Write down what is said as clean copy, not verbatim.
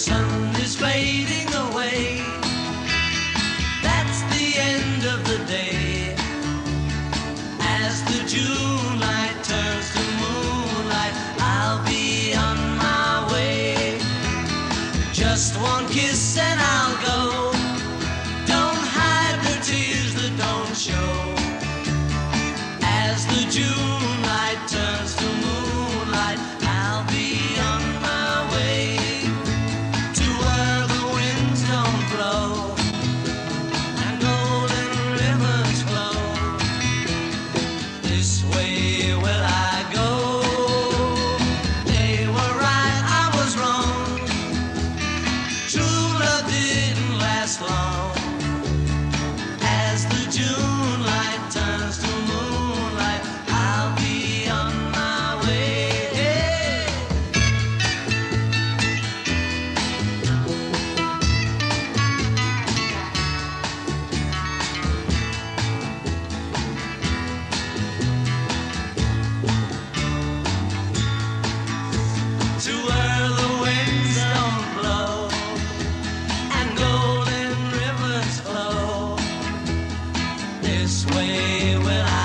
sun is fading away. That's the end of the day. As the June light turns to moonlight, I'll be on my way. Just one kiss and I'll go. Don't hide the tears that don't show. As the June light turns to moonlight, I'll be on my way to where the winds don't blow and golden rivers flow. This way will I go. They were right, I was wrong. True love didn't last long. As the June light turns to moonlight, I'll be on my way. To where the winds don't blow and golden rivers flow. This way will